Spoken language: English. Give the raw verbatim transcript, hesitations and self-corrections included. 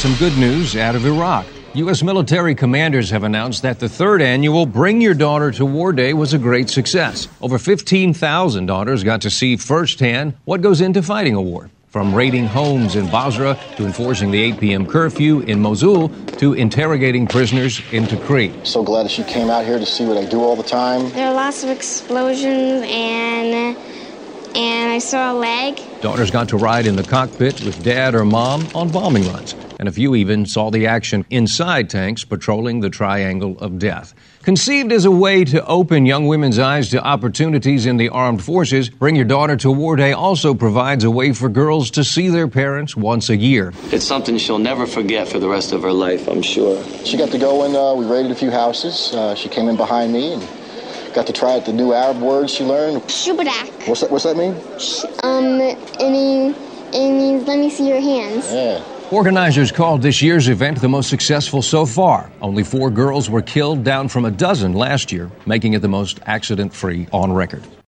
some good news out of Iraq. U S military commanders have announced that the third annual Bring Your Daughter to War Day was a great success. Over fifteen thousand daughters got to see firsthand what goes into fighting a war. From raiding homes in Basra to enforcing the eight p.m. curfew in Mosul to interrogating prisoners in Tikrit. So glad that she came out here to see what I do all the time. There are lots of explosions and and I saw a leg. Daughters got to ride in the cockpit with dad or mom on bombing runs. And a few even saw the action inside tanks patrolling the Triangle of Death. Conceived as a way to open young women's eyes to opportunities in the armed forces, Bring Your Daughter to War Day also provides a way for girls to see their parents once a year. It's something she'll never forget for the rest of her life, I'm sure. She got to go and uh, we raided a few houses. Uh, she came in behind me and got to try out the new Arab words she learned. Shubadak. What's that, what's that mean? Um, it means, it means let me see your hands. Yeah. Organizers called this year's event the most successful so far. Only four girls were killed, down from a dozen last year, making it the most accident-free on record.